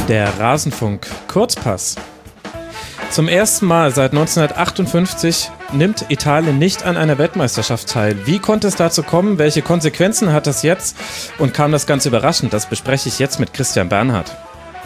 Der Rasenfunk Kurzpass. Zum ersten Mal seit 1958 nimmt Italien nicht an einer Weltmeisterschaft teil. Wie konnte es dazu kommen? Welche Konsequenzen hat das jetzt? Und kam das Ganze überraschend? Das bespreche ich jetzt mit Christian Bernhard.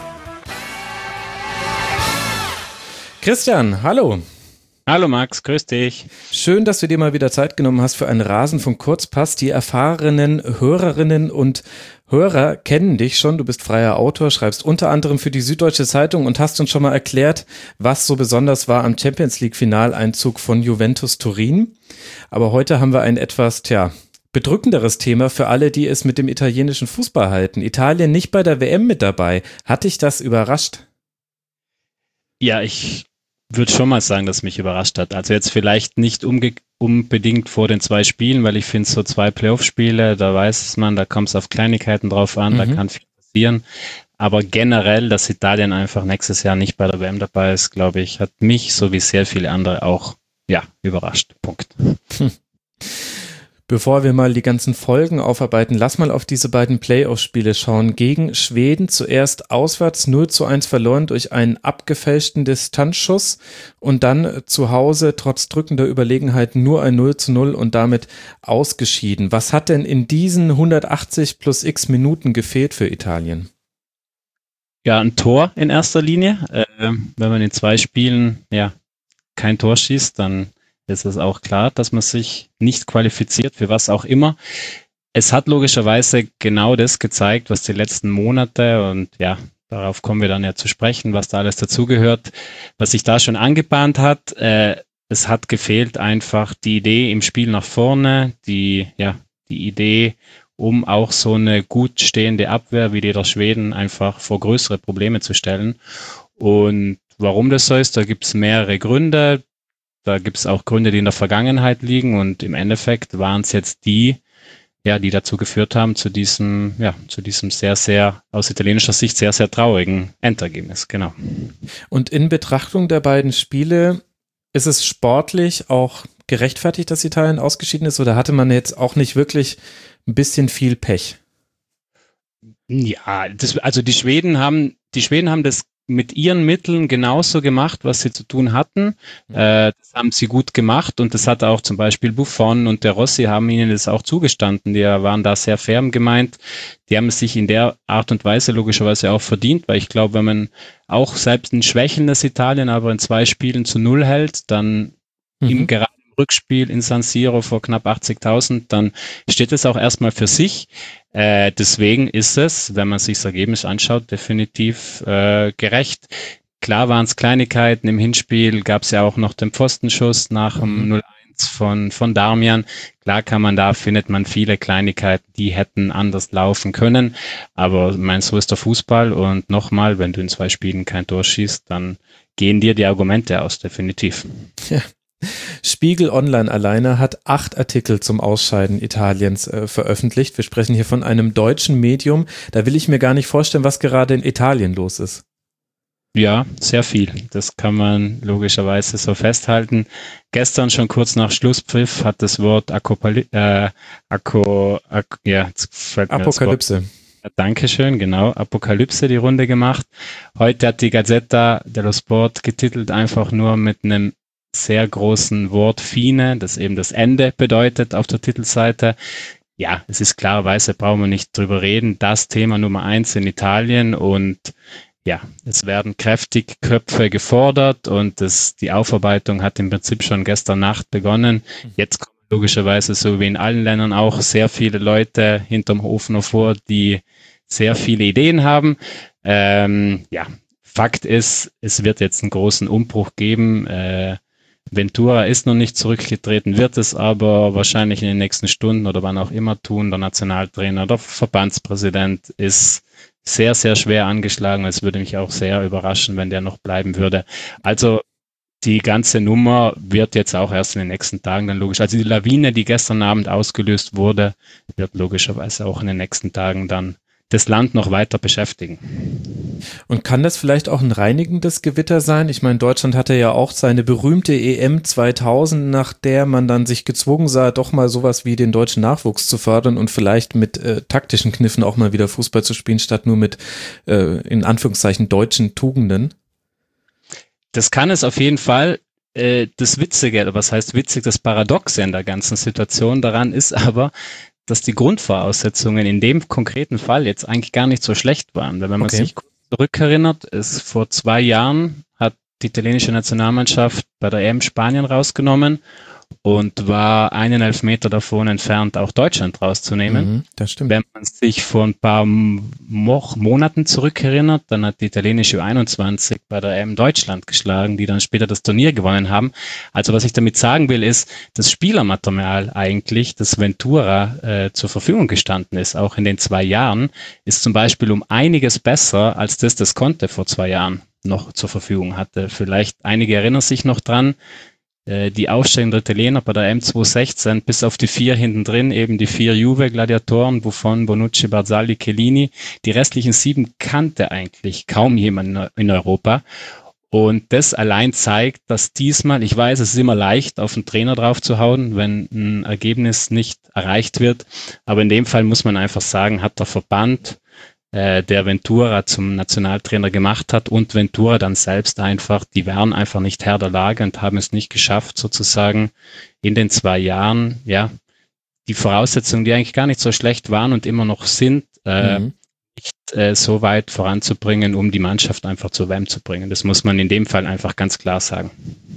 Christian, hallo. Hallo Max, grüß dich. Schön, dass du dir mal wieder Zeit genommen hast für einen Rasenfunk Kurzpass. Die erfahrenen Hörerinnen und Hörer kennen dich schon. Du bist freier Autor, schreibst unter anderem für die Süddeutsche Zeitung und hast uns schon mal erklärt, was so besonders war am Champions-League-Finaleinzug von Juventus Turin. Aber heute haben wir ein etwas, bedrückenderes Thema für alle, die es mit dem italienischen Fußball halten. Italien nicht bei der WM mit dabei. Hat dich das überrascht? Ja, ich würde schon mal sagen, dass mich überrascht hat. Also jetzt vielleicht nicht unbedingt vor den 2 Spielen, weil ich finde, so 2 Playoff-Spiele, da weiß man, da kommt es auf Kleinigkeiten drauf an, da kann viel passieren. Aber generell, dass Italien einfach nächstes Jahr nicht bei der WM dabei ist, glaube ich, hat mich, so wie sehr viele andere auch, überrascht. Punkt. Bevor wir mal die ganzen Folgen aufarbeiten, lass mal auf diese beiden Playoff-Spiele schauen. Gegen Schweden zuerst auswärts 0:1 verloren durch einen abgefälschten Distanzschuss und dann zu Hause trotz drückender Überlegenheit nur ein 0:0 und damit ausgeschieden. Was hat denn in diesen 180 plus x Minuten gefehlt für Italien? Ja, ein Tor in erster Linie. Wenn man in 2 Spielen kein Tor schießt, dann ist es auch klar, dass man sich nicht qualifiziert, für was auch immer. Es hat logischerweise genau das gezeigt, was die letzten Monate, und darauf kommen wir dann ja zu sprechen, was da alles dazugehört, was sich da schon angebahnt hat. Es hat gefehlt einfach die Idee im Spiel nach vorne, die Idee, um auch so eine gut stehende Abwehr wie die der Schweden einfach vor größere Probleme zu stellen. Und warum das so ist, da gibt es mehrere Gründe. Da gibt es auch Gründe, die in der Vergangenheit liegen, und im Endeffekt waren es jetzt die dazu geführt haben, zu diesem sehr, sehr, aus italienischer Sicht sehr, sehr traurigen Endergebnis, genau. Und in Betrachtung der beiden Spiele, ist es sportlich auch gerechtfertigt, dass Italien ausgeschieden ist, oder hatte man jetzt auch nicht wirklich ein bisschen viel Pech? Ja, die Schweden haben das mit ihren Mitteln genauso gemacht, was sie zu tun hatten. Das haben sie gut gemacht, und das hat auch zum Beispiel Buffon und der Rossi haben ihnen das auch zugestanden. Die waren da sehr fair gemeint. Die haben es sich in der Art und Weise logischerweise auch verdient, weil ich glaube, wenn man auch selbst ein schwächelndes Italien aber in 2 Spielen zu 0 hält, dann gerade im Rückspiel in San Siro vor knapp 80.000, dann steht es auch erstmal für sich. Deswegen ist es, wenn man sich das Ergebnis anschaut, definitiv gerecht. Klar waren es Kleinigkeiten. Im Hinspiel gab es ja auch noch den Pfostenschuss nach dem 0:1 von Darmian. Klar findet man viele Kleinigkeiten, die hätten anders laufen können. Aber so ist der Fußball, und nochmal, wenn du in 2 Spielen kein Tor schießt, dann gehen dir die Argumente aus, definitiv. Ja. Spiegel Online alleine hat 8 Artikel zum Ausscheiden Italiens veröffentlicht. Wir sprechen hier von einem deutschen Medium. Da will ich mir gar nicht vorstellen, was gerade in Italien los ist. Ja, sehr viel. Das kann man logischerweise so festhalten. Gestern schon kurz nach Schlusspfiff hat das Wort Apokalypse. Dankeschön, genau. Apokalypse die Runde gemacht. Heute hat die Gazzetta dello Sport getitelt einfach nur mit einem sehr großen Wort Fine, das eben das Ende bedeutet auf der Titelseite. Ja, es ist klarerweise, brauchen wir nicht drüber reden, das Thema Nummer 1 in Italien, und es werden kräftig Köpfe gefordert, und die Aufarbeitung hat im Prinzip schon gestern Nacht begonnen. Jetzt kommen logischerweise, so wie in allen Ländern auch, sehr viele Leute hinterm Ofen hervor, die sehr viele Ideen haben. Fakt ist, es wird jetzt einen großen Umbruch geben. Ventura ist noch nicht zurückgetreten, wird es aber wahrscheinlich in den nächsten Stunden oder wann auch immer tun. Der Nationaltrainer, der Verbandspräsident ist sehr, sehr schwer angeschlagen. Es würde mich auch sehr überraschen, wenn der noch bleiben würde. Also die ganze Nummer wird jetzt auch erst in den nächsten Tagen dann logisch. Also die Lawine, die gestern Abend ausgelöst wurde, wird logischerweise auch in den nächsten Tagen dann das Land noch weiter beschäftigen. Und kann das vielleicht auch ein reinigendes Gewitter sein? Ich meine, Deutschland hatte ja auch seine berühmte EM 2000, nach der man dann sich gezwungen sah, doch mal sowas wie den deutschen Nachwuchs zu fördern und vielleicht mit taktischen Kniffen auch mal wieder Fußball zu spielen, statt nur mit in Anführungszeichen deutschen Tugenden. Das kann es auf jeden Fall. Das Witzige, oder was heißt witzig, das Paradoxe in der ganzen Situation daran ist aber, dass die Grundvoraussetzungen in dem konkreten Fall jetzt eigentlich gar nicht so schlecht waren. Weil wenn man sich zurückerinnert, ist vor 2 Jahren hat die italienische Nationalmannschaft bei der EM Spanien rausgenommen und war einen Elfmeter davon entfernt, auch Deutschland rauszunehmen. Das stimmt. Wenn man sich vor ein paar Monaten zurückerinnert, dann hat die italienische U21 bei der EM Deutschland geschlagen, die dann später das Turnier gewonnen haben. Also was ich damit sagen will, ist, das Spielermaterial eigentlich, das Ventura zur Verfügung gestanden ist, auch in den 2 Jahren, ist zum Beispiel um einiges besser, als das Conte vor 2 Jahren noch zur Verfügung hatte. Vielleicht einige erinnern sich noch dran, die aufsteigenden Italiener bei der M216 bis auf die 4 hinten drin, eben die 4 Juve-Gladiatoren, Buffon, Bonucci, Barzagli, Chiellini. Die restlichen 7 kannte eigentlich kaum jemand in Europa. Und das allein zeigt, dass diesmal, ich weiß, es ist immer leicht, auf den Trainer drauf zu hauen, wenn ein Ergebnis nicht erreicht wird. Aber in dem Fall muss man einfach sagen, hat der Verband, der Ventura zum Nationaltrainer gemacht hat und Ventura dann selbst einfach, die waren einfach nicht Herr der Lage und haben es nicht geschafft, sozusagen in den 2 Jahren, ja, die Voraussetzungen, die eigentlich gar nicht so schlecht waren und immer noch sind, nicht so weit voranzubringen, um die Mannschaft einfach zur WM zu bringen. Das muss man in dem Fall einfach ganz klar sagen.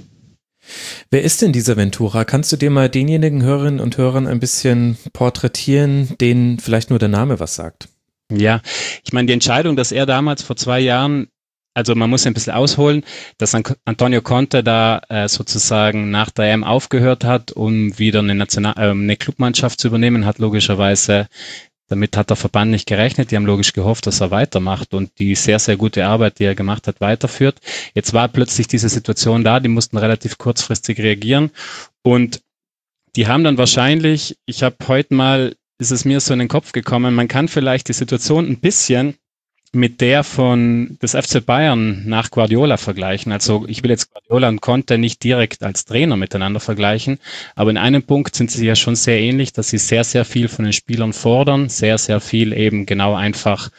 Wer ist denn dieser Ventura? Kannst du dir mal denjenigen Hörerinnen und Hörern ein bisschen porträtieren, denen vielleicht nur der Name was sagt? Ja, ich meine, die Entscheidung, dass er damals vor 2 Jahren, also man muss ein bisschen ausholen, dass Antonio Conte da sozusagen nach der EM aufgehört hat, um wieder eine Clubmannschaft zu übernehmen, hat logischerweise, damit hat der Verband nicht gerechnet, die haben logisch gehofft, dass er weitermacht und die sehr, sehr gute Arbeit, die er gemacht hat, weiterführt. Jetzt war plötzlich diese Situation da, die mussten relativ kurzfristig reagieren und die haben dann wahrscheinlich, ich habe heute mal, ist es mir so in den Kopf gekommen, man kann vielleicht die Situation ein bisschen mit der von des FC Bayern nach Guardiola vergleichen. Also ich will jetzt Guardiola und Conte nicht direkt als Trainer miteinander vergleichen, aber in einem Punkt sind sie ja schon sehr ähnlich, dass sie sehr, sehr viel von den Spielern fordern, sehr, sehr viel eben genau einfach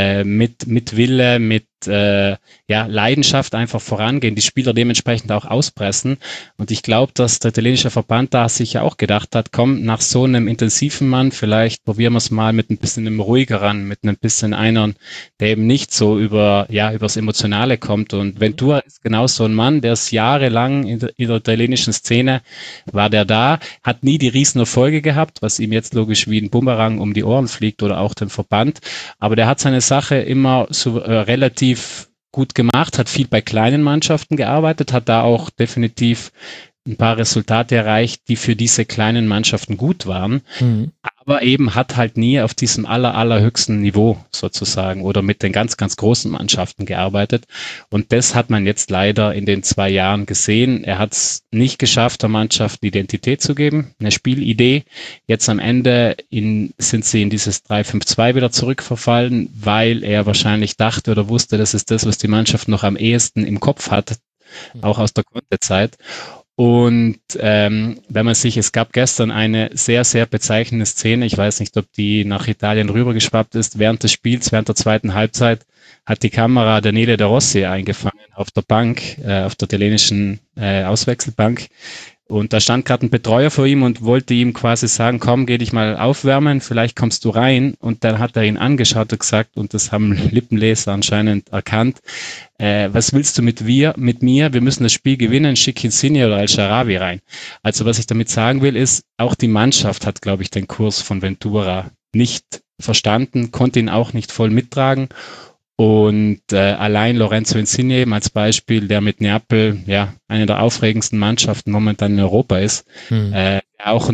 mit Wille, mit Leidenschaft einfach vorangehen, die Spieler dementsprechend auch auspressen. Und ich glaube, dass der italienische Verband da sich ja auch gedacht hat, komm, nach so einem intensiven Mann, vielleicht probieren wir es mal mit ein bisschen einem ruhigeren, mit ein bisschen einer, der eben nicht so übers Emotionale kommt. Und Ventura ist genau so ein Mann, der ist jahrelang in der italienischen Szene, war der da, hat nie die Riesenerfolge gehabt, was ihm jetzt logisch wie ein Bumerang um die Ohren fliegt oder auch dem Verband. Aber der hat seine Sache immer so relativ gut gemacht, hat viel bei kleinen Mannschaften gearbeitet, hat da auch definitiv ein paar Resultate erreicht, die für diese kleinen Mannschaften gut waren, aber eben hat halt nie auf diesem allerhöchsten Niveau sozusagen oder mit den ganz, ganz großen Mannschaften gearbeitet. Und das hat man jetzt leider in den 2 Jahren gesehen. Er hat es nicht geschafft, der Mannschaft eine Identität zu geben, eine Spielidee. Jetzt am Ende sind sie in dieses 3-5-2 wieder zurückverfallen, weil er wahrscheinlich dachte oder wusste, das ist das, was die Mannschaft noch am ehesten im Kopf hat, auch aus der Conte-Zeit. Und es gab gestern eine sehr, sehr bezeichnende Szene, ich weiß nicht, ob die nach Italien rübergeschwappt ist, während des Spiels, während der zweiten Halbzeit hat die Kamera Daniele De Rossi eingefangen auf der Bank, auf der italienischen Auswechselbank. Und da stand gerade ein Betreuer vor ihm und wollte ihm quasi sagen, komm, geh dich mal aufwärmen, vielleicht kommst du rein. Und dann hat er ihn angeschaut und gesagt, und das haben Lippenleser anscheinend erkannt, was willst du mit mir? Wir müssen das Spiel gewinnen, schick Insigne oder El-Shaarawy rein. Also was ich damit sagen will, ist, auch die Mannschaft hat, glaube ich, den Kurs von Ventura nicht verstanden, konnte ihn auch nicht voll mittragen. Und allein Lorenzo Insigne eben als Beispiel, der mit Neapel eine der aufregendsten Mannschaften momentan in Europa ist, auch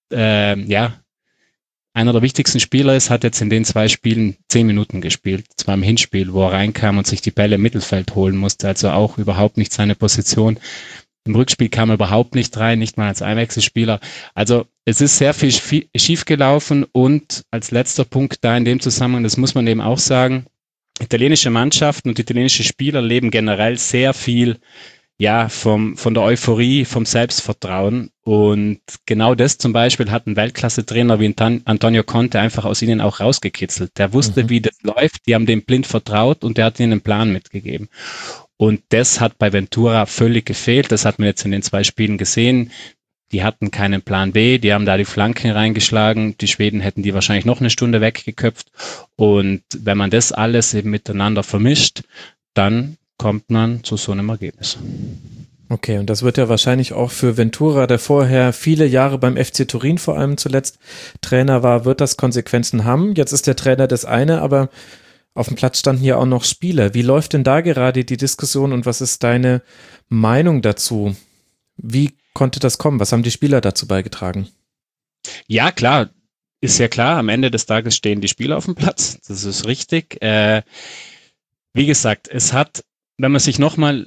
einer der wichtigsten Spieler ist, hat jetzt in den 2 Spielen 10 Minuten gespielt. Zwar im Hinspiel, wo er reinkam und sich die Bälle im Mittelfeld holen musste, also auch überhaupt nicht seine Position. Im Rückspiel kam er überhaupt nicht rein, nicht mal als Einwechselspieler. Also es ist sehr viel schief gelaufen und als letzter Punkt da in dem Zusammenhang, das muss man eben auch sagen, italienische Mannschaften und italienische Spieler leben generell sehr viel von der Euphorie, vom Selbstvertrauen. Und genau das zum Beispiel hat ein Weltklasse-Trainer wie Antonio Conte einfach aus ihnen auch rausgekitzelt. Der wusste, wie das läuft, die haben dem blind vertraut und der hat ihnen einen Plan mitgegeben. Und das hat bei Ventura völlig gefehlt. Das hat man jetzt in den 2 Spielen gesehen. Die hatten keinen Plan B, die haben da die Flanken reingeschlagen. Die Schweden hätten die wahrscheinlich noch eine Stunde weggeköpft. Und wenn man das alles eben miteinander vermischt, dann kommt man zu so einem Ergebnis. Okay, und das wird ja wahrscheinlich auch für Ventura, der vorher viele Jahre beim FC Turin vor allem zuletzt Trainer war, wird das Konsequenzen haben. Jetzt ist der Trainer das eine, aber auf dem Platz standen ja auch noch Spieler. Wie läuft denn da gerade die Diskussion und was ist deine Meinung dazu? Wie konnte das kommen? Was haben die Spieler dazu beigetragen? Ja, klar. Ist ja klar, am Ende des Tages stehen die Spieler auf dem Platz. Das ist richtig. Wie gesagt, wenn man sich nochmal,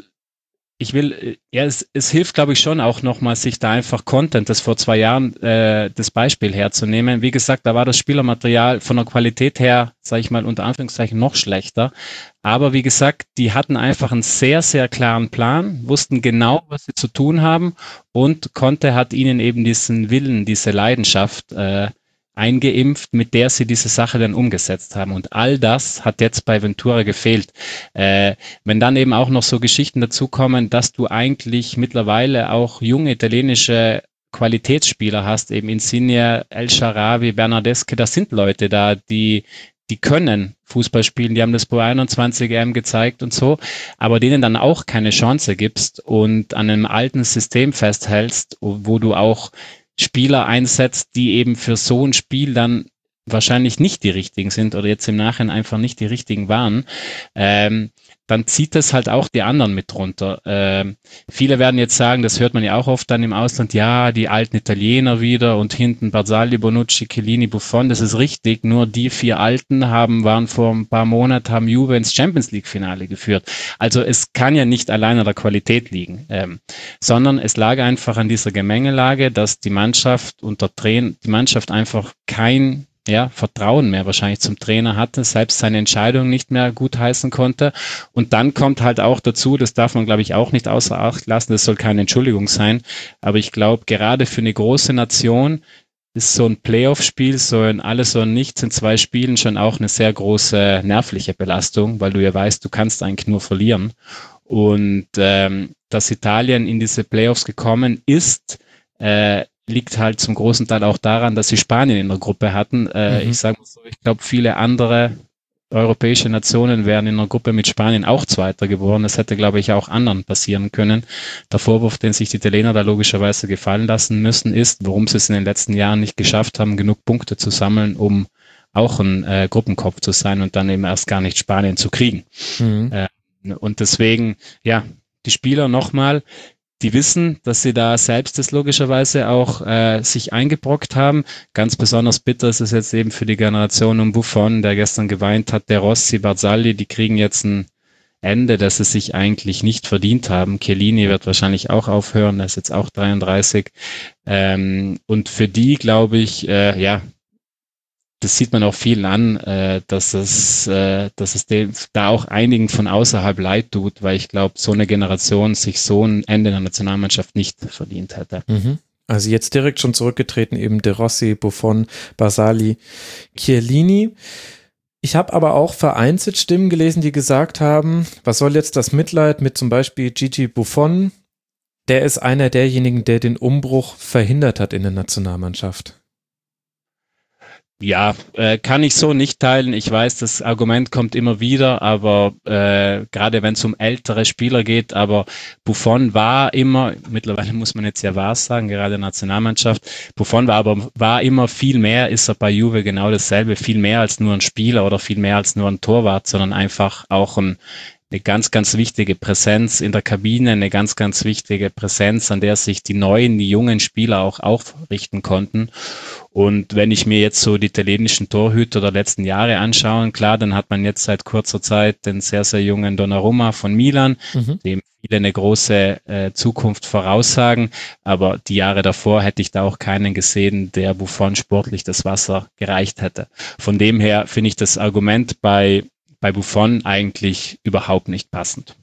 es hilft, glaube ich, schon auch nochmal, sich da einfach Content, das vor 2 Jahren das Beispiel herzunehmen. Wie gesagt, da war das Spielermaterial von der Qualität her, sage ich mal, unter Anführungszeichen noch schlechter. Aber wie gesagt, die hatten einfach einen sehr, sehr klaren Plan, wussten genau, was sie zu tun haben und Conte hat ihnen eben diesen Willen, diese Leidenschaft eingeimpft, mit der sie diese Sache dann umgesetzt haben. Und all das hat jetzt bei Ventura gefehlt. Wenn dann eben auch noch so Geschichten dazukommen, dass du eigentlich mittlerweile auch junge italienische Qualitätsspieler hast, eben Insigne, El Shaarawy, Bernardeschi, das sind Leute da, die können Fußball spielen, die haben das bei 21 EM gezeigt und so, aber denen dann auch keine Chance gibst und an einem alten System festhältst, wo du auch Spieler einsetzt, die eben für so ein Spiel dann wahrscheinlich nicht die richtigen sind oder jetzt im Nachhinein einfach nicht die richtigen waren, dann zieht das halt auch die anderen mit runter. Viele werden jetzt sagen, das hört man ja auch oft dann im Ausland, ja, die alten Italiener wieder und hinten Barzagli, Bonucci, Chiellini, Buffon, das ist richtig, nur die 4 Alten waren vor ein paar Monaten, haben Juve ins Champions-League-Finale geführt. Also es kann ja nicht allein an der Qualität liegen, sondern es lag einfach an dieser Gemengelage, dass die Mannschaft die Mannschaft einfach kein Vertrauen mehr wahrscheinlich zum Trainer hatte, selbst seine Entscheidung nicht mehr gutheißen konnte. Und dann kommt halt auch dazu, das darf man, glaube ich, auch nicht außer Acht lassen, das soll keine Entschuldigung sein, aber ich glaube, gerade für eine große Nation ist so ein Playoff-Spiel, so ein Alles oder Nichts in 2 Spielen schon auch eine sehr große nervliche Belastung, weil du ja weißt, du kannst eigentlich nur verlieren. Und dass Italien in diese Playoffs gekommen ist, liegt halt zum großen Teil auch daran, dass sie Spanien in der Gruppe hatten. Ich sage mal so, ich glaube, viele andere europäische Nationen wären in der Gruppe mit Spanien auch Zweiter geworden. Das hätte, glaube ich, auch anderen passieren können. Der Vorwurf, den sich die Italiener da logischerweise gefallen lassen müssen, ist, warum sie es in den letzten Jahren nicht geschafft haben, genug Punkte zu sammeln, um auch ein Gruppenkopf zu sein und dann eben erst gar nicht Spanien zu kriegen. Und deswegen, die Spieler nochmal, die wissen, dass sie da selbst das logischerweise auch sich eingebrockt haben. Ganz besonders bitter ist es jetzt eben für die Generation um Buffon, der gestern geweint hat, der Rossi, Barzagli, die kriegen jetzt ein Ende, das sie sich eigentlich nicht verdient haben. Chiellini wird wahrscheinlich auch aufhören, er ist jetzt auch 33. Und für die, glaube ich, das sieht man auch vielen an, dass es da auch einigen von außerhalb leid tut, weil ich glaube, so eine Generation sich so ein Ende in der Nationalmannschaft nicht verdient hätte. Also jetzt direkt schon zurückgetreten, eben De Rossi, Buffon, Barzagli, Chiellini. Ich habe aber auch vereinzelt Stimmen gelesen, die gesagt haben, was soll jetzt das Mitleid mit zum Beispiel Gigi Buffon? Der ist einer derjenigen, der den Umbruch verhindert hat in der Nationalmannschaft. Ja, kann ich so nicht teilen. Ich weiß, das Argument kommt immer wieder, aber gerade wenn es um ältere Spieler geht, aber Buffon war immer, mittlerweile muss man jetzt ja wahr sagen, gerade Nationalmannschaft, Buffon war immer viel mehr, ist er bei Juve genau dasselbe, viel mehr als nur ein Spieler oder viel mehr als nur ein Torwart, sondern einfach auch eine ganz, ganz wichtige Präsenz in der Kabine, eine ganz, ganz wichtige Präsenz, an der sich die jungen Spieler auch aufrichten konnten. Und wenn ich mir jetzt so die italienischen Torhüter der letzten Jahre anschaue, klar, dann hat man jetzt seit kurzer Zeit den sehr, sehr jungen Donnarumma von Milan, dem viele eine große Zukunft voraussagen. Aber die Jahre davor hätte ich da auch keinen gesehen, der Buffon sportlich das Wasser gereicht hätte. Von dem her finde ich das Argument bei bei Buffon eigentlich überhaupt nicht passend.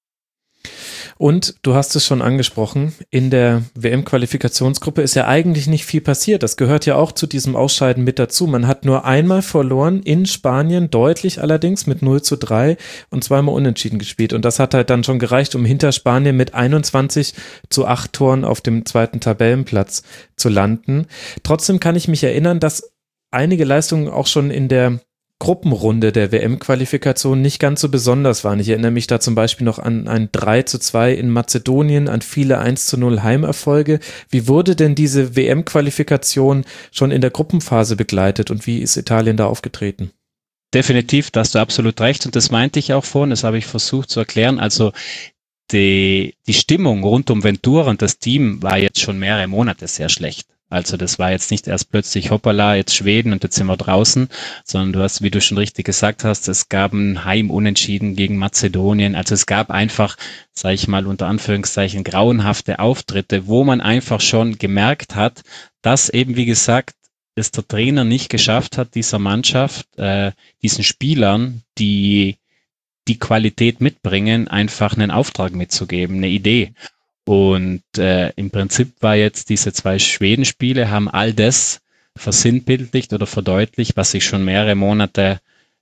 Und du hast es schon angesprochen, in der WM-Qualifikationsgruppe ist ja eigentlich nicht viel passiert. Das gehört ja auch zu diesem Ausscheiden mit dazu. Man hat nur einmal verloren in Spanien, deutlich allerdings mit 0:3 und zweimal unentschieden gespielt. Und das hat halt dann schon gereicht, um hinter Spanien mit 21:8 Toren auf dem zweiten Tabellenplatz zu landen. Trotzdem kann ich mich erinnern, dass einige Leistungen auch schon in der Gruppenrunde der WM-Qualifikation nicht ganz so besonders waren. Ich erinnere mich da zum Beispiel noch an ein 3:2 in Mazedonien, an viele 1:0 Heimerfolge. Wie wurde denn diese WM-Qualifikation schon in der Gruppenphase begleitet und wie ist Italien da aufgetreten? Definitiv, da hast du absolut recht und das meinte ich auch vorhin, das habe ich versucht zu erklären. Also die Stimmung rund um Ventura und das Team war jetzt schon mehrere Monate sehr schlecht. Also das war jetzt nicht erst plötzlich, hoppala, jetzt Schweden und jetzt sind wir draußen, sondern du hast, wie du schon richtig gesagt hast, es gab ein Heimunentschieden gegen Mazedonien. Also es gab einfach, sage ich mal unter Anführungszeichen, grauenhafte Auftritte, wo man einfach schon gemerkt hat, dass eben, wie gesagt, es der Trainer nicht geschafft hat, dieser Mannschaft, diesen Spielern, die Qualität mitbringen, einfach einen Auftrag mitzugeben, eine Idee. Und im Prinzip war jetzt diese 2 Schweden-Spiele, haben all das versinnbildlicht oder verdeutlicht, was sich schon mehrere Monate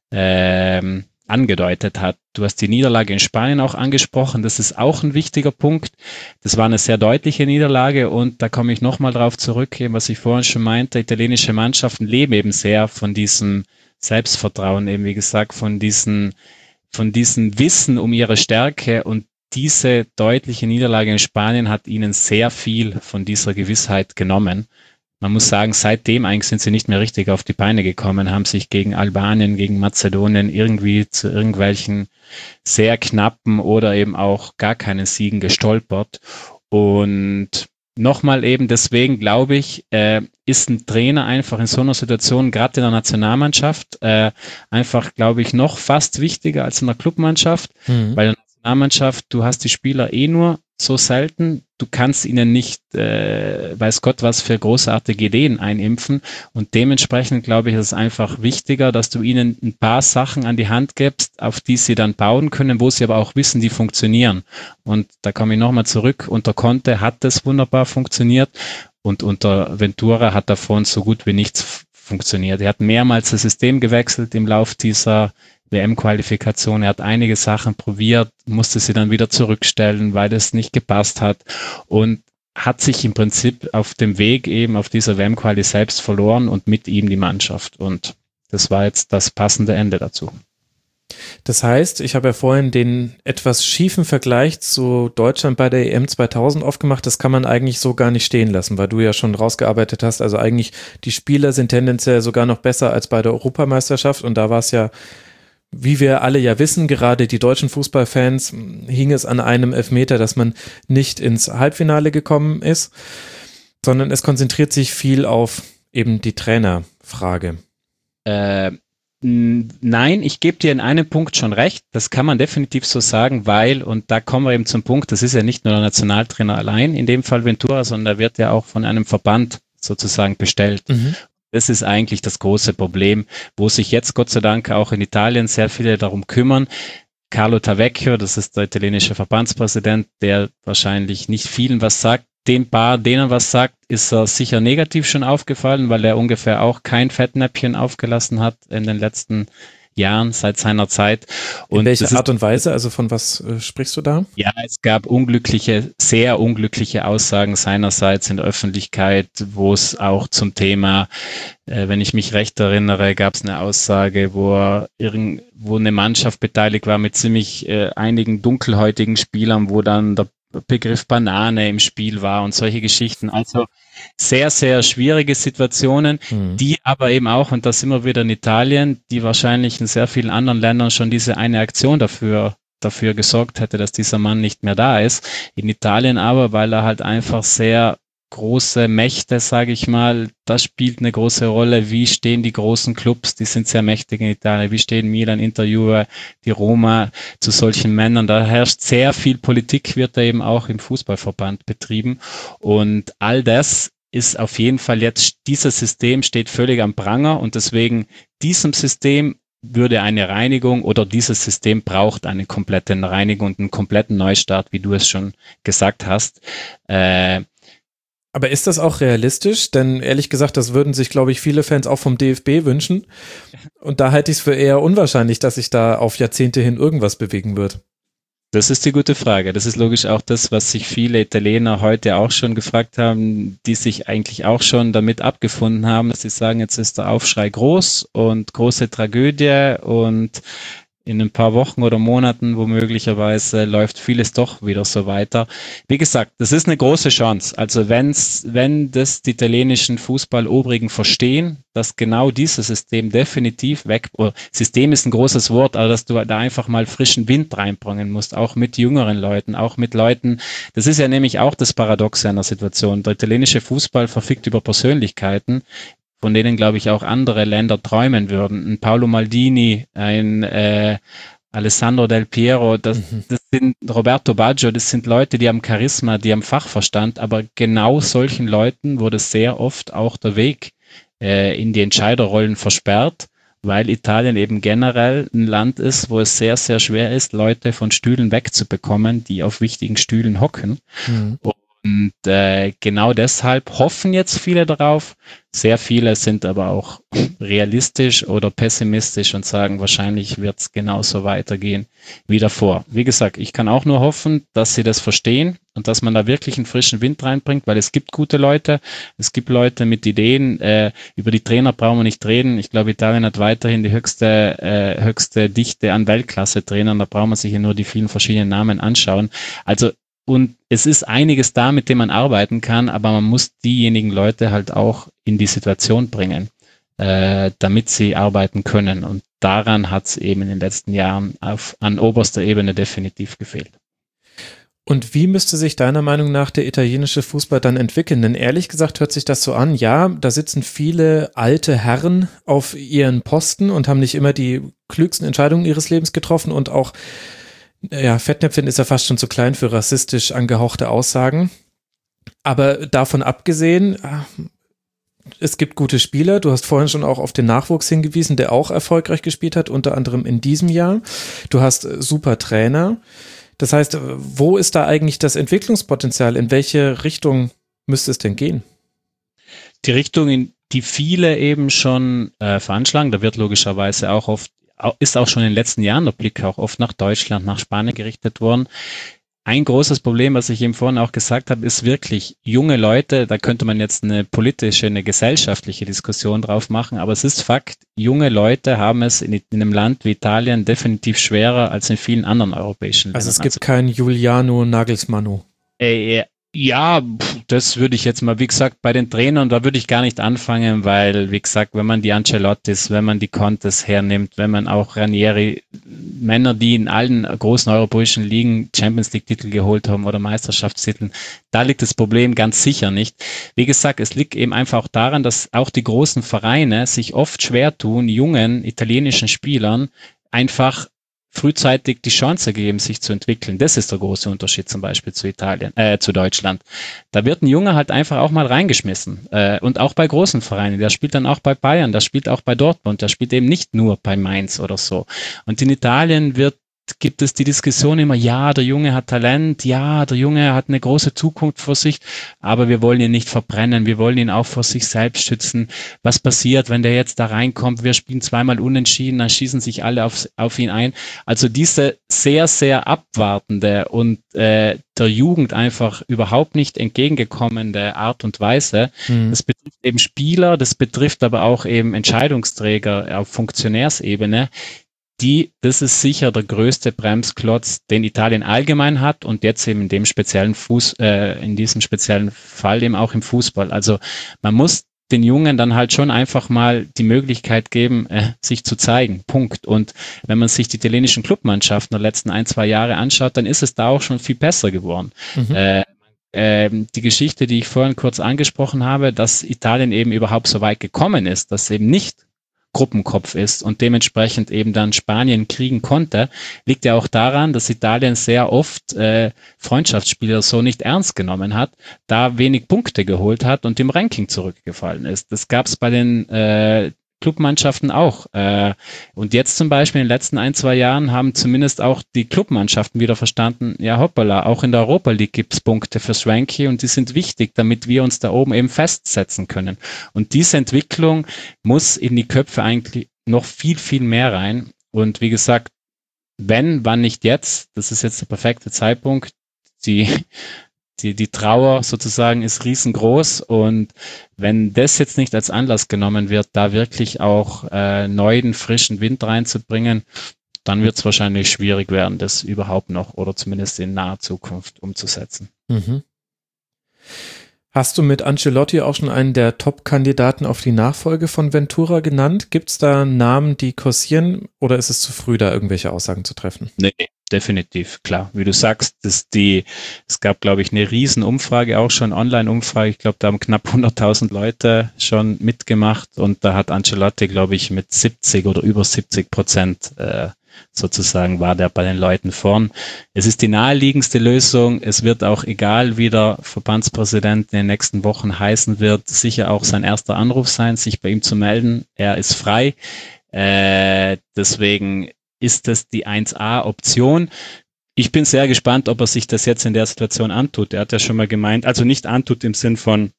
angedeutet hat. Du hast die Niederlage in Spanien auch angesprochen, das ist auch ein wichtiger Punkt. Das war eine sehr deutliche Niederlage und da komme ich nochmal drauf zurück, was ich vorhin schon meinte, italienische Mannschaften leben eben sehr von diesem Selbstvertrauen, eben wie gesagt, von diesem Wissen um ihre Stärke und diese deutliche Niederlage in Spanien hat ihnen sehr viel von dieser Gewissheit genommen. Man muss sagen, seitdem eigentlich sind sie nicht mehr richtig auf die Beine gekommen, haben sich gegen Albanien, gegen Mazedonien irgendwie zu irgendwelchen sehr knappen oder eben auch gar keinen Siegen gestolpert. Und nochmal eben deswegen glaube ich, ist ein Trainer einfach in so einer Situation, gerade in der Nationalmannschaft, einfach glaube ich noch fast wichtiger als in der Clubmannschaft, weil in der Nationalmannschaft, du hast die Spieler nur so selten, du kannst ihnen nicht, weiß Gott was für großartige Ideen einimpfen und dementsprechend glaube ich, ist es einfach wichtiger, dass du ihnen ein paar Sachen an die Hand gibst, auf die sie dann bauen können, wo sie aber auch wissen, die funktionieren. Und da komme ich nochmal zurück, unter Conte hat das wunderbar funktioniert und unter Ventura hat davon so gut wie nichts funktioniert. Er hat mehrmals das System gewechselt im Lauf dieser WM-Qualifikation. Er hat einige Sachen probiert, musste sie dann wieder zurückstellen, weil es nicht gepasst hat und hat sich im Prinzip auf dem Weg eben auf dieser WM-Quali selbst verloren und mit ihm die Mannschaft. Und das war jetzt das passende Ende dazu. Das heißt, ich habe ja vorhin den etwas schiefen Vergleich zu Deutschland bei der EM 2000 aufgemacht. Das kann man eigentlich so gar nicht stehen lassen, weil du ja schon rausgearbeitet hast. Also eigentlich die Spieler sind tendenziell sogar noch besser als bei der Europameisterschaft und da war es ja, wie wir alle ja wissen, gerade die deutschen Fußballfans, hing es an einem Elfmeter, dass man nicht ins Halbfinale gekommen ist, sondern es konzentriert sich viel auf eben die Trainerfrage. Nein, ich gebe dir in einem Punkt schon recht. Das kann man definitiv so sagen, weil, und da kommen wir eben zum Punkt, das ist ja nicht nur der Nationaltrainer allein, in dem Fall Ventura, sondern er wird ja auch von einem Verband sozusagen bestellt. Das ist eigentlich das große Problem, wo sich jetzt Gott sei Dank auch in Italien sehr viele darum kümmern. Carlo Tavecchio, das ist der italienische Verbandspräsident, der wahrscheinlich nicht vielen was sagt. Den paar, denen was sagt, ist er sicher negativ schon aufgefallen, weil er ungefähr auch kein Fettnäpfchen aufgelassen hat in den letzten Jahren seit seiner Zeit. Und in welcher Art und Weise? Also von was sprichst du da? Ja, es gab sehr unglückliche Aussagen seinerseits in der Öffentlichkeit, wo es auch zum Thema, wenn ich mich recht erinnere, gab es eine Aussage, wo eine Mannschaft beteiligt war mit ziemlich einigen dunkelhäutigen Spielern, wo dann der Begriff Banane im Spiel war und solche Geschichten. Also sehr, sehr schwierige Situationen, die aber eben auch, und da sind wir wieder in Italien, die wahrscheinlich in sehr vielen anderen Ländern schon diese eine Aktion dafür gesorgt hätte, dass dieser Mann nicht mehr da ist. In Italien aber, weil er halt einfach sehr große Mächte, sage ich mal, das spielt eine große Rolle. Wie stehen die großen Clubs? Die sind sehr mächtig in Italien. Wie stehen Milan, Inter, Juve, die Roma zu solchen Männern? Da herrscht sehr viel Politik, wird da eben auch im Fußballverband betrieben. Und all das ist auf jeden Fall jetzt, dieses System steht völlig am Pranger und deswegen diesem System würde eine Reinigung oder dieses System braucht eine komplette Reinigung und einen kompletten Neustart, wie du es schon gesagt hast. Aber ist das auch realistisch? Denn ehrlich gesagt, das würden sich, glaube ich, viele Fans auch vom DFB wünschen. Und da halte ich es für eher unwahrscheinlich, dass sich da auf Jahrzehnte hin irgendwas bewegen wird. Das ist die gute Frage. Das ist logisch auch das, was sich viele Italiener heute auch schon gefragt haben, die sich eigentlich auch schon damit abgefunden haben, dass sie sagen, jetzt ist der Aufschrei groß und große Tragödie und in ein paar Wochen oder Monaten womöglicherweise läuft vieles doch wieder so weiter. Wie gesagt, das ist eine große Chance. Also wenn das die italienischen Fußballobrigen verstehen, dass genau dieses System definitiv System ist ein großes Wort, aber dass du da einfach mal frischen Wind reinbringen musst, auch mit jüngeren Leuten, auch mit Leuten. Das ist ja nämlich auch das Paradoxe an der Situation. Der italienische Fußball verfügt über Persönlichkeiten, von denen, glaube ich, auch andere Länder träumen würden. Ein Paolo Maldini, ein Alessandro Del Piero, das sind Roberto Baggio, das sind Leute, die haben Charisma, die haben Fachverstand, aber genau solchen Leuten wurde sehr oft auch der Weg in die Entscheiderrollen versperrt, weil Italien eben generell ein Land ist, wo es sehr, sehr schwer ist, Leute von Stühlen wegzubekommen, die auf wichtigen Stühlen hocken. Mhm. Und genau deshalb hoffen jetzt viele darauf. Sehr viele sind aber auch realistisch oder pessimistisch und sagen, wahrscheinlich wird es genauso weitergehen wie davor. Wie gesagt, ich kann auch nur hoffen, dass sie das verstehen und dass man da wirklich einen frischen Wind reinbringt, weil es gibt gute Leute, es gibt Leute mit Ideen. Über die Trainer brauchen wir nicht reden. Ich glaube, Italien hat weiterhin die höchste Dichte an Weltklasse-Trainern. Da braucht man sich ja nur die vielen verschiedenen Namen anschauen. Also und es ist einiges da, mit dem man arbeiten kann, aber man muss diejenigen Leute halt auch in die Situation bringen, damit sie arbeiten können. Und daran hat es eben in den letzten Jahren an oberster Ebene definitiv gefehlt. Und wie müsste sich deiner Meinung nach der italienische Fußball dann entwickeln? Denn ehrlich gesagt hört sich das so an, ja, da sitzen viele alte Herren auf ihren Posten und haben nicht immer die klügsten Entscheidungen ihres Lebens getroffen und auch Fettnäpfchen ist ja fast schon zu klein für rassistisch angehauchte Aussagen. Aber davon abgesehen, es gibt gute Spieler. Du hast vorhin schon auch auf den Nachwuchs hingewiesen, der auch erfolgreich gespielt hat, unter anderem in diesem Jahr. Du hast super Trainer. Das heißt, wo ist da eigentlich das Entwicklungspotenzial? In welche Richtung müsste es denn gehen? Die Richtung, in die viele eben schon veranschlagen, da wird logischerweise ist auch schon in den letzten Jahren der Blick auch oft nach Deutschland, nach Spanien gerichtet worden. Ein großes Problem, was ich eben vorhin auch gesagt habe, ist wirklich junge Leute, da könnte man jetzt eine politische, eine gesellschaftliche Diskussion drauf machen, aber es ist Fakt, junge Leute haben es in einem Land wie Italien definitiv schwerer als in vielen anderen europäischen Ländern. Also es gibt kein Giuliano Nagelsmann. Ja, das würde ich jetzt mal, wie gesagt, bei den Trainern, da würde ich gar nicht anfangen, weil, wie gesagt, wenn man die Ancelottis, wenn man die Contes hernimmt, wenn man auch Ranieri, Männer, die in allen großen europäischen Ligen Champions League Titel geholt haben oder Meisterschaftstitel, da liegt das Problem ganz sicher nicht. Wie gesagt, es liegt eben einfach auch daran, dass auch die großen Vereine sich oft schwer tun, jungen italienischen Spielern einfach frühzeitig die Chance geben, sich zu entwickeln. Das ist der große Unterschied zum Beispiel zu Deutschland. Da wird ein Junge halt einfach auch mal reingeschmissen. Und auch bei großen Vereinen. Der spielt dann auch bei Bayern, der spielt auch bei Dortmund, der spielt eben nicht nur bei Mainz oder so. Und in Italien gibt es die Diskussion immer, ja, der Junge hat Talent, ja, der Junge hat eine große Zukunft vor sich, aber wir wollen ihn nicht verbrennen, wir wollen ihn auch vor sich selbst schützen. Was passiert, wenn der jetzt da reinkommt? Wir spielen zweimal unentschieden, dann schießen sich alle auf ihn ein. Also diese sehr, sehr abwartende und der Jugend einfach überhaupt nicht entgegengekommene Art und Weise, das betrifft eben Spieler, das betrifft aber auch eben Entscheidungsträger auf Funktionärsebene. Das ist sicher der größte Bremsklotz, den Italien allgemein hat und jetzt eben in dem speziellen in diesem speziellen Fall eben auch im Fußball. Also man muss den Jungen dann halt schon einfach mal die Möglichkeit geben, sich zu zeigen. Punkt. Und wenn man sich die italienischen Clubmannschaften der letzten 1-2 Jahre anschaut, dann ist es da auch schon viel besser geworden. Die Geschichte, die ich vorhin kurz angesprochen habe, dass Italien eben überhaupt so weit gekommen ist, dass eben nicht Gruppenkopf ist und dementsprechend eben dann Spanien kriegen konnte, liegt ja auch daran, dass Italien sehr oft Freundschaftsspieler so nicht ernst genommen hat, da wenig Punkte geholt hat und im Ranking zurückgefallen ist. Das gab es bei den Clubmannschaften auch. Und jetzt zum Beispiel in den letzten 1-2 Jahren haben zumindest auch die Clubmannschaften wieder verstanden, ja hoppala, auch in der Europa League gibt es Punkte fürs Ranking und die sind wichtig, damit wir uns da oben eben festsetzen können. Und diese Entwicklung muss in die Köpfe eigentlich noch viel, viel mehr rein. Und wie gesagt, wann nicht jetzt, das ist jetzt der perfekte Zeitpunkt. Die Trauer sozusagen ist riesengroß und wenn das jetzt nicht als Anlass genommen wird, da wirklich auch neuen, frischen Wind reinzubringen, dann wird es wahrscheinlich schwierig werden, das überhaupt noch oder zumindest in naher Zukunft umzusetzen. Mhm. Hast du mit Ancelotti auch schon einen der Top-Kandidaten auf die Nachfolge von Ventura genannt? Gibt es da Namen, die kursieren oder ist es zu früh, da irgendwelche Aussagen zu treffen? Nee, definitiv, klar. Wie du sagst, es gab, glaube ich, eine Riesenumfrage, auch schon Online-Umfrage. Ich glaube, da haben knapp 100.000 Leute schon mitgemacht und da hat Ancelotti, glaube ich, mit 70 oder über 70% sozusagen war der bei den Leuten vorn. Es ist die naheliegendste Lösung. Es wird auch, egal wie der Verbandspräsident in den nächsten Wochen heißen wird, sicher auch sein erster Anruf sein, sich bei ihm zu melden. Er ist frei. Deswegen ist das die 1A-Option. Ich bin sehr gespannt, ob er sich das jetzt in der Situation antut. Er hat ja schon mal gemeint, also nicht antut im Sinn von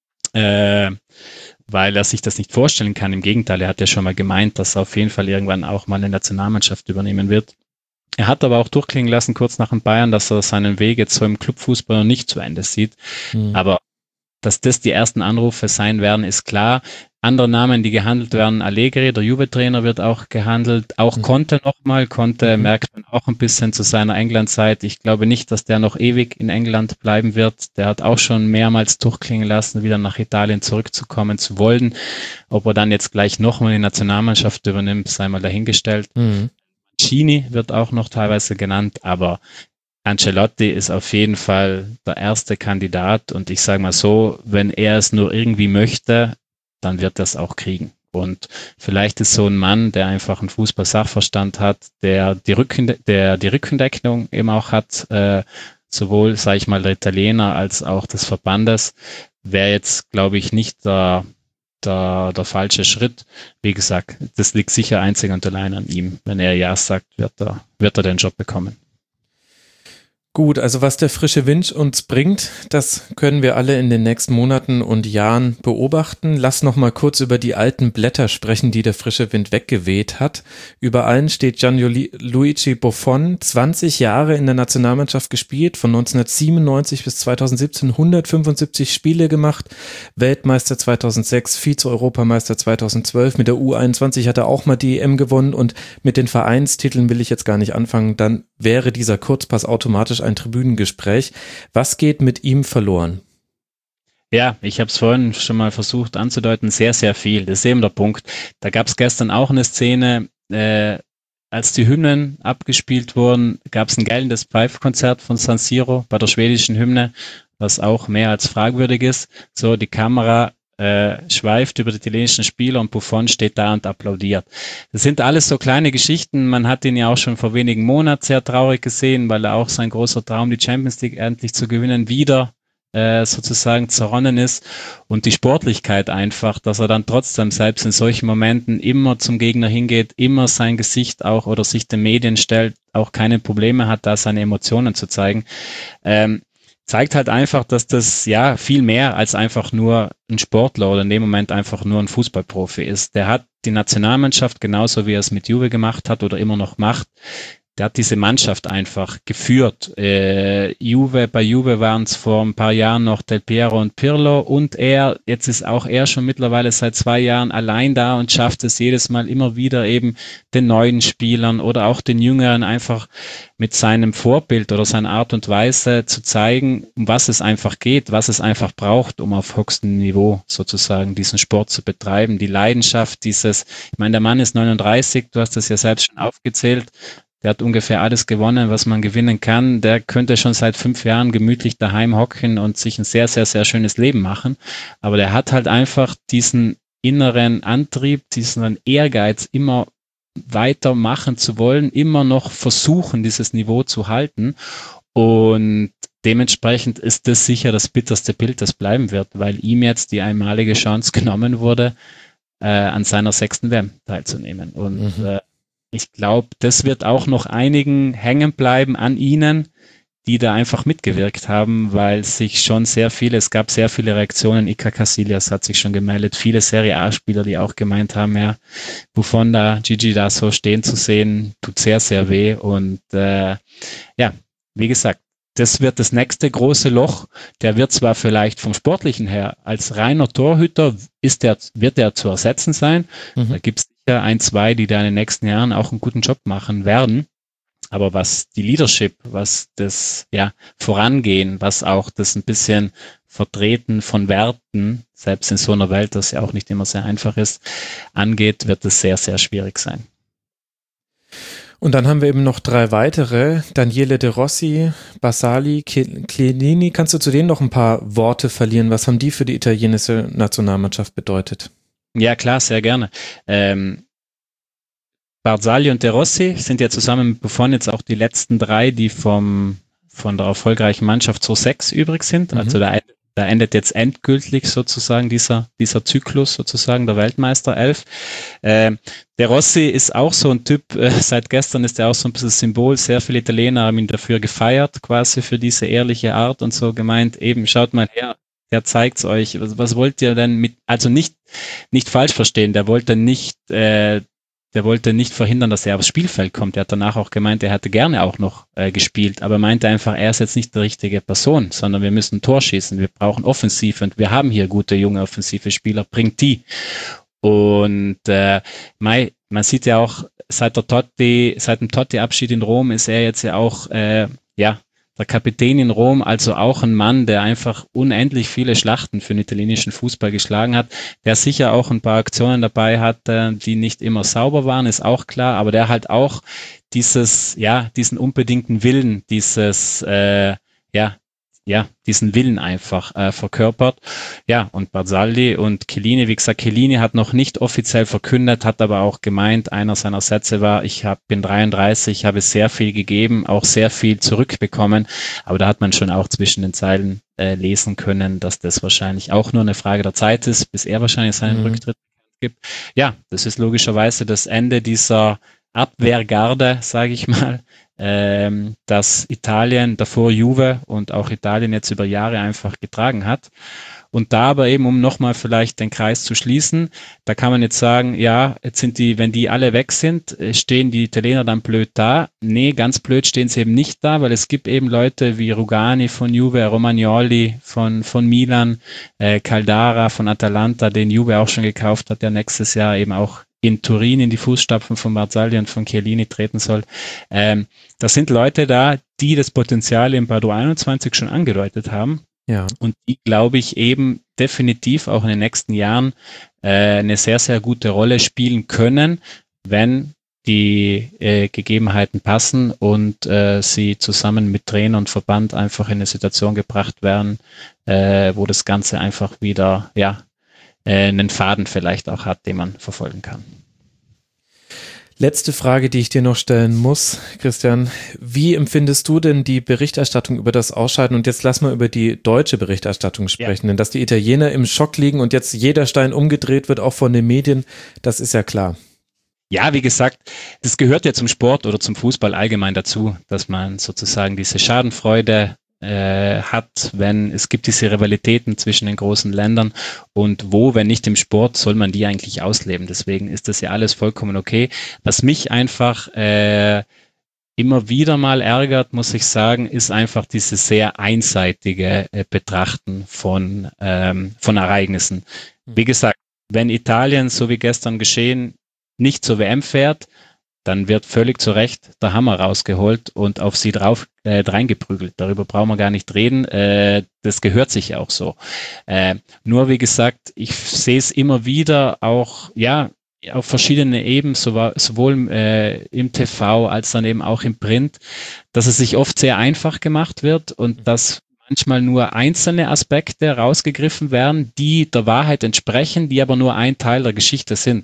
weil er sich das nicht vorstellen kann. Im Gegenteil, er hat ja schon mal gemeint, dass er auf jeden Fall irgendwann auch mal eine Nationalmannschaft übernehmen wird. Er hat aber auch durchklingen lassen, kurz nach dem Bayern, dass er seinen Weg jetzt so im Clubfußball noch nicht zu Ende sieht. Aber dass das die ersten Anrufe sein werden, ist klar. Andere Namen, die gehandelt werden, Allegri, der Juve-Trainer wird auch gehandelt. Auch Conte nochmal. Conte merkt man auch ein bisschen zu seiner England-Zeit. Ich glaube nicht, dass der noch ewig in England bleiben wird. Der hat auch schon mehrmals durchklingen lassen, wieder nach Italien zurückzukommen zu wollen. Ob er dann jetzt gleich nochmal die Nationalmannschaft übernimmt, sei mal dahingestellt. Mancini wird auch noch teilweise genannt, aber Ancelotti ist auf jeden Fall der erste Kandidat und ich sage mal so, wenn er es nur irgendwie möchte, dann wird er es auch kriegen. Und vielleicht ist so ein Mann, der einfach einen Fußball-Sachverstand hat, der die Rückendeckung eben auch hat, sowohl, sage ich mal, der Italiener als auch des Verbandes, wäre jetzt, glaube ich, nicht der falsche Schritt. Wie gesagt, das liegt sicher einzig und allein an ihm. Wenn er Ja sagt, wird er den Job bekommen. Gut, also was der frische Wind uns bringt, das können wir alle in den nächsten Monaten und Jahren beobachten. Lass noch mal kurz über die alten Blätter sprechen, die der frische Wind weggeweht hat. Über allen steht Gianluigi Buffon, 20 Jahre in der Nationalmannschaft gespielt, von 1997 bis 2017 175 Spiele gemacht, Weltmeister 2006, Vize-Europameister 2012, mit der U21 hat er auch mal die EM gewonnen und mit den Vereinstiteln will ich jetzt gar nicht anfangen, dann wäre dieser Kurzpass automatisch ein Tribünengespräch. Was geht mit ihm verloren? Ja, ich habe es vorhin schon mal versucht anzudeuten, sehr, sehr viel. Das ist eben der Punkt. Da gab es gestern auch eine Szene, als die Hymnen abgespielt wurden, gab es ein gellendes Pfeifkonzert von San Siro bei der schwedischen Hymne, was auch mehr als fragwürdig ist. So, die Kamera schweift über die italienischen Spieler und Buffon steht da und applaudiert. Das sind alles so kleine Geschichten. Man hat ihn ja auch schon vor wenigen Monaten sehr traurig gesehen, weil er auch sein großer Traum, die Champions League endlich zu gewinnen, wieder sozusagen zerronnen ist. Und die Sportlichkeit einfach, dass er dann trotzdem selbst in solchen Momenten immer zum Gegner hingeht, immer sein Gesicht auch oder sich den Medien stellt, auch keine Probleme hat, da seine Emotionen zu zeigen. Zeigt halt einfach, dass das ja viel mehr als einfach nur ein Sportler oder in dem Moment einfach nur ein Fußballprofi ist. Der hat die Nationalmannschaft, genauso wie er es mit Juve gemacht hat oder immer noch macht, der hat diese Mannschaft einfach geführt. Bei Juve waren es vor ein paar Jahren noch Del Piero und Pirlo und jetzt ist auch er schon mittlerweile seit 2 Jahren allein da und schafft es jedes Mal immer wieder eben den neuen Spielern oder auch den Jüngeren einfach mit seinem Vorbild oder seiner Art und Weise zu zeigen, um was es einfach geht, was es einfach braucht, um auf höchstem Niveau sozusagen diesen Sport zu betreiben. Die Leidenschaft, ich meine, der Mann ist 39, du hast das ja selbst schon aufgezählt, der hat ungefähr alles gewonnen, was man gewinnen kann. Der könnte schon seit 5 Jahren gemütlich daheim hocken und sich ein sehr, sehr, sehr schönes Leben machen. Aber der hat halt einfach diesen inneren Antrieb, diesen Ehrgeiz, immer weitermachen zu wollen, immer noch versuchen, dieses Niveau zu halten. Und dementsprechend ist das sicher das bitterste Bild, das bleiben wird, weil ihm jetzt die einmalige Chance genommen wurde, an seiner 6. WM teilzunehmen. Und ich glaube, das wird auch noch einigen hängen bleiben an ihnen, die da einfach mitgewirkt haben, weil es gab sehr viele Reaktionen. Iker Casillas hat sich schon gemeldet, viele Serie A-Spieler, die auch gemeint haben, ja, Buffon da, Gigi da so stehen zu sehen, tut sehr, sehr weh. Und wie gesagt, das wird das nächste große Loch. Der wird zwar vielleicht vom Sportlichen her als reiner Torhüter wird er zu ersetzen sein. Da gibt es sicher 1, 2, die da in den nächsten Jahren auch einen guten Job machen werden. Aber was die Leadership, was das Vorangehen, was auch das ein bisschen Vertreten von Werten, selbst in so einer Welt, das ja auch nicht immer sehr einfach ist, angeht, wird es sehr, sehr schwierig sein. Und dann haben wir eben noch 3 weitere, Daniele De Rossi, Barzagli, Chiellini. Kannst du zu denen noch ein paar Worte verlieren? Was haben die für die italienische Nationalmannschaft bedeutet? Ja, klar, sehr gerne. Barzagli und De Rossi sind ja zusammen mit Buffon jetzt auch die letzten 3, die von der erfolgreichen Mannschaft 2006 übrig sind. Also da endet jetzt endgültig sozusagen dieser Zyklus sozusagen der Weltmeister 11. De Rossi ist auch so ein Typ, seit gestern ist er auch so ein bisschen Symbol. Sehr viele Italiener haben ihn dafür gefeiert, quasi für diese ehrliche Art und so gemeint, eben schaut mal her, der zeigt's euch. Was wollt ihr denn also nicht falsch verstehen, der wollte nicht verhindern, dass er aufs Spielfeld kommt. Er hat danach auch gemeint, er hätte gerne auch noch gespielt, aber meinte einfach, er ist jetzt nicht die richtige Person, sondern wir müssen ein Tor schießen, wir brauchen Offensive und wir haben hier gute, junge offensive Spieler, bringt die. Und man sieht ja auch, seit dem Totti-Abschied in Rom ist er jetzt ja auch der Kapitän in Rom, also auch ein Mann, der einfach unendlich viele Schlachten für den italienischen Fußball geschlagen hat, der sicher auch ein paar Aktionen dabei hat, die nicht immer sauber waren, ist auch klar, aber der halt auch diesen unbedingten Willen, diesen Willen einfach verkörpert. Ja, und Barzagli und Chiellini, wie gesagt, Chiellini hat noch nicht offiziell verkündet, hat aber auch gemeint, einer seiner Sätze war, bin 33, habe sehr viel gegeben, auch sehr viel zurückbekommen, aber da hat man schon auch zwischen den Zeilen lesen können, dass das wahrscheinlich auch nur eine Frage der Zeit ist, bis er wahrscheinlich seinen Rücktritt gibt. Ja, das ist logischerweise das Ende dieser Abwehrgarde, sage ich mal, dass Italien davor Juve und auch Italien jetzt über Jahre einfach getragen hat. Und da aber eben, um nochmal vielleicht den Kreis zu schließen, da kann man jetzt sagen, ja, jetzt wenn die alle weg sind, stehen die Italiener dann blöd da. Nee, ganz blöd stehen sie eben nicht da, weil es gibt eben Leute wie Rugani von Juve, Romagnoli von Milan, Caldara von Atalanta, den Juve auch schon gekauft hat, der nächstes Jahr eben auch in Turin in die Fußstapfen von Barzagli und von Chiellini treten soll. Das sind Leute da, die das Potenzial im Bordeaux 21 schon angedeutet haben. Ja. Und die, glaube ich, eben definitiv auch in den nächsten Jahren eine sehr, sehr gute Rolle spielen können, wenn die Gegebenheiten passen und sie zusammen mit Trainer und Verband einfach in eine Situation gebracht werden, wo das Ganze einfach wieder, einen Faden vielleicht auch hat, den man verfolgen kann. Letzte Frage, die ich dir noch stellen muss, Christian. Wie empfindest du denn die Berichterstattung über das Ausscheiden? Und jetzt lass mal über die deutsche Berichterstattung sprechen. Denn dass die Italiener im Schock liegen und jetzt jeder Stein umgedreht wird, auch von den Medien, das ist ja klar. Ja, wie gesagt, das gehört ja zum Sport oder zum Fußball allgemein dazu, dass man sozusagen diese Schadenfreude hat, wenn es gibt diese Rivalitäten zwischen den großen Ländern und wenn nicht im Sport, soll man die eigentlich ausleben. Deswegen ist das ja alles vollkommen okay. Was mich einfach immer wieder mal ärgert, muss ich sagen, ist einfach dieses sehr einseitige Betrachten von Ereignissen. Wie gesagt, wenn Italien, so wie gestern geschehen, nicht zur WM fährt, dann wird völlig zu Recht der Hammer rausgeholt und auf sie reingeprügelt. Darüber brauchen wir gar nicht reden. Das gehört sich auch so. Nur wie gesagt, ich sehe es immer wieder auch, auf verschiedene Ebenen, sowohl im TV als dann eben auch im Print, dass es sich oft sehr einfach gemacht wird und dass manchmal nur einzelne Aspekte rausgegriffen werden, die der Wahrheit entsprechen, die aber nur ein Teil der Geschichte sind.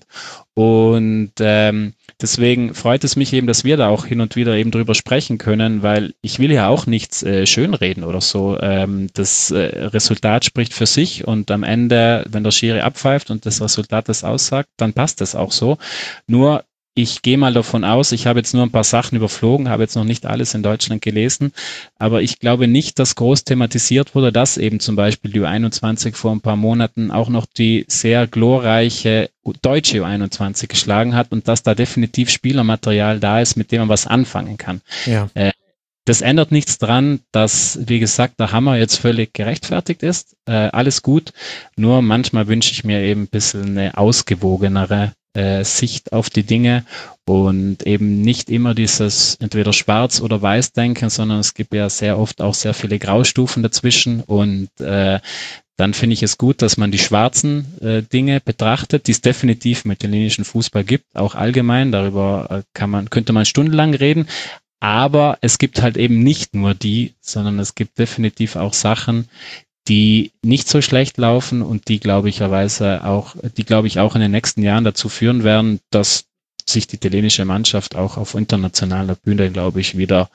Und deswegen freut es mich eben, dass wir da auch hin und wieder eben drüber sprechen können, weil ich will ja auch nichts schönreden oder so. Das Resultat spricht für sich und am Ende, wenn der Schiri abpfeift und das Resultat das aussagt, dann passt das auch so. Nur ich gehe mal davon aus, ich habe jetzt nur ein paar Sachen überflogen, habe jetzt noch nicht alles in Deutschland gelesen, aber ich glaube nicht, dass groß thematisiert wurde, dass eben zum Beispiel die U21 vor ein paar Monaten auch noch die sehr glorreiche deutsche U21 geschlagen hat und dass da definitiv Spielermaterial da ist, mit dem man was anfangen kann. Ja. Das ändert nichts dran, dass, wie gesagt, der Hammer jetzt völlig gerechtfertigt ist. Alles gut, nur manchmal wünsche ich mir eben ein bisschen eine ausgewogenere Sicht auf die Dinge und eben nicht immer dieses entweder schwarz oder weiß denken, sondern es gibt ja sehr oft auch sehr viele Graustufen dazwischen und dann finde ich es gut, dass man die schwarzen Dinge betrachtet, die es definitiv im italienischen Fußball gibt, auch allgemein, darüber könnte man stundenlang reden, aber es gibt halt eben nicht nur die, sondern es gibt definitiv auch Sachen, die nicht so schlecht laufen und die, glaube ich, auch in den nächsten Jahren dazu führen werden, dass sich die italienische Mannschaft auch auf internationaler Bühne, glaube ich, wieder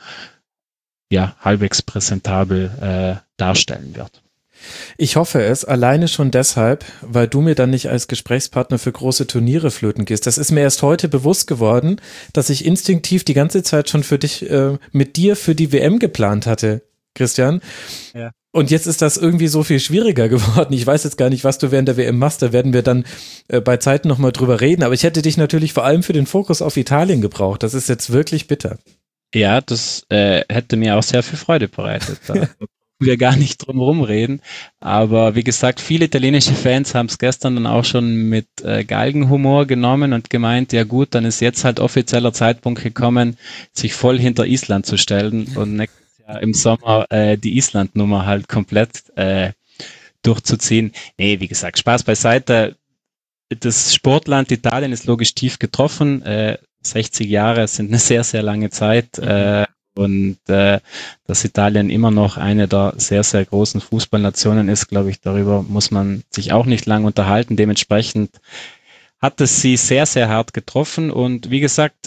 halbwegs präsentabel darstellen wird. Ich hoffe es, alleine schon deshalb, weil du mir dann nicht als Gesprächspartner für große Turniere flöten gehst. Das ist mir erst heute bewusst geworden, dass ich instinktiv die ganze Zeit schon für dich, mit dir für die WM geplant hatte, Christian. Ja. Und jetzt ist das irgendwie so viel schwieriger geworden. Ich weiß jetzt gar nicht, was du während der WM machst. Da werden wir dann bei Zeiten nochmal drüber reden. Aber ich hätte dich natürlich vor allem für den Fokus auf Italien gebraucht. Das ist jetzt wirklich bitter. Ja, das hätte mir auch sehr viel Freude bereitet. Da brauchen wir gar nicht drum herum reden. Aber wie gesagt, viele italienische Fans haben es gestern dann auch schon mit Galgenhumor genommen und gemeint, ja gut, dann ist jetzt halt offizieller Zeitpunkt gekommen, sich voll hinter Island zu stellen und im Sommer die Island-Nummer halt komplett durchzuziehen. Nee, wie gesagt, Spaß beiseite. Das Sportland Italien ist logisch tief getroffen. 60 Jahre sind eine sehr, sehr lange Zeit. Und dass Italien immer noch eine der sehr, sehr großen Fußballnationen ist, glaube ich, darüber muss man sich auch nicht lange unterhalten. Dementsprechend hat es sie sehr, sehr hart getroffen. Und wie gesagt,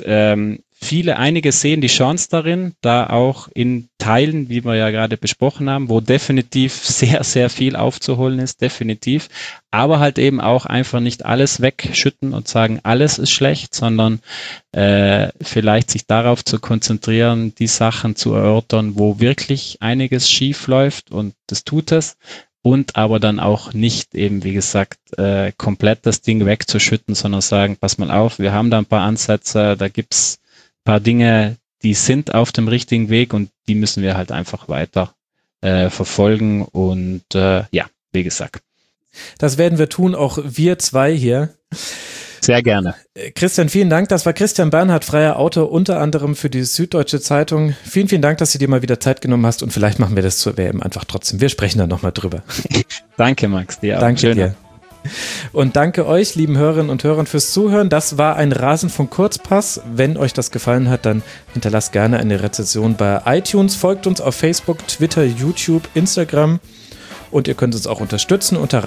einige sehen die Chance darin, da auch in Teilen, wie wir ja gerade besprochen haben, wo definitiv sehr, sehr viel aufzuholen ist, definitiv, aber halt eben auch einfach nicht alles wegschütten und sagen, alles ist schlecht, sondern vielleicht sich darauf zu konzentrieren, die Sachen zu erörtern, wo wirklich einiges schief läuft und das tut es. Und aber dann auch nicht eben, wie gesagt, komplett das Ding wegzuschütten, sondern sagen, pass mal auf, wir haben da ein paar Ansätze, da gibt's paar Dinge, die sind auf dem richtigen Weg und die müssen wir halt einfach weiter verfolgen und wie gesagt. Das werden wir tun, auch wir zwei hier. Sehr gerne. Christian, vielen Dank. Das war Christian Bernhard, freier Autor, unter anderem für die Süddeutsche Zeitung. Vielen, vielen Dank, dass du dir mal wieder Zeit genommen hast und vielleicht machen wir das zur WM einfach trotzdem. Wir sprechen dann nochmal drüber. Danke, Max. Dir auch. Danke dir. Und danke euch, lieben Hörerinnen und Hörern, fürs Zuhören. Das war ein Rasenfunk Kurzpass. Wenn euch das gefallen hat, dann hinterlasst gerne eine Rezension bei iTunes. Folgt uns auf Facebook, Twitter, YouTube, Instagram. Und ihr könnt uns auch unterstützen unter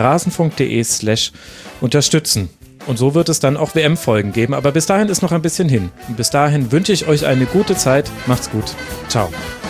rasenfunk.de/unterstützen. Und so wird es dann auch WM-Folgen geben. Aber bis dahin ist noch ein bisschen hin. Und bis dahin wünsche ich euch eine gute Zeit. Macht's gut. Ciao.